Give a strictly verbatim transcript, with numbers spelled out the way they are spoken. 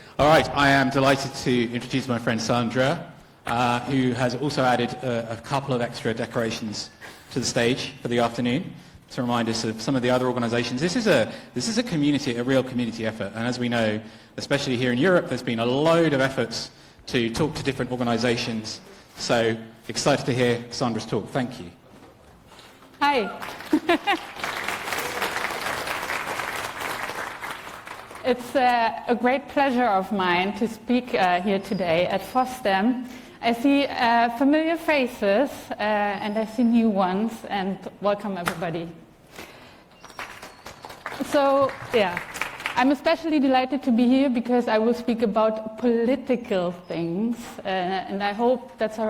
All right, I am delighted to introduce my friend Sandra, uh, who has also added a, a couple of extra decorations to the stage for the afternoon to remind us of some of the other organisations. This is a this is a community, a real community effort, and as we know, especially here in Europe, there's been a load of efforts to talk to different organisations. So excited to hear Sandra's talk. Thank you. Hi. It's uh, a great pleasure of mine to speak uh, here today at FOSDEM. I see uh, familiar faces uh, and I see new ones, and welcome everybody. So, yeah, I'm especially delighted to be here because I will speak about political things, uh, and I hope that's all right.